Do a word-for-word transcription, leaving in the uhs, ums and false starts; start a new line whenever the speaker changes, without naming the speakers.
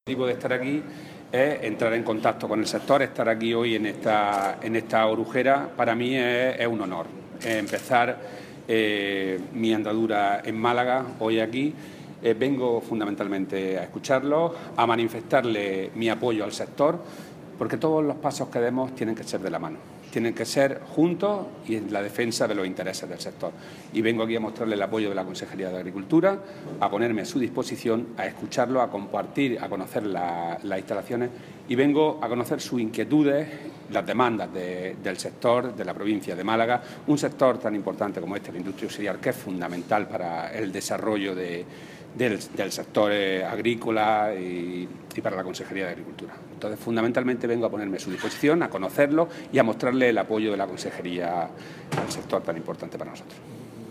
El motivo de estar aquí es entrar en contacto con el sector. Estar aquí hoy en esta, en esta orujera para mí es, es un honor. Es empezar eh, mi andadura en Málaga hoy aquí. Eh, vengo fundamentalmente a escucharlos, a manifestarle mi apoyo al sector, porque todos los pasos que demos tienen que ser de la mano, tienen que ser juntos y en la defensa de los intereses del sector. Y vengo aquí a mostrarle el apoyo de la Consejería de Agricultura, a ponerme a su disposición, a escucharlo, a compartir, a conocer la, las instalaciones, y vengo a conocer sus inquietudes, las demandas de, del sector, de la provincia de Málaga, un sector tan importante como este, la industria auxiliar, que es fundamental para el desarrollo de, del, del sector eh, agrícola y, y para la Consejería de Agricultura. Entonces, fundamentalmente vengo a ponerme a su disposición, a conocerlo y a mostrarle el apoyo de la Consejería al sector tan importante para nosotros.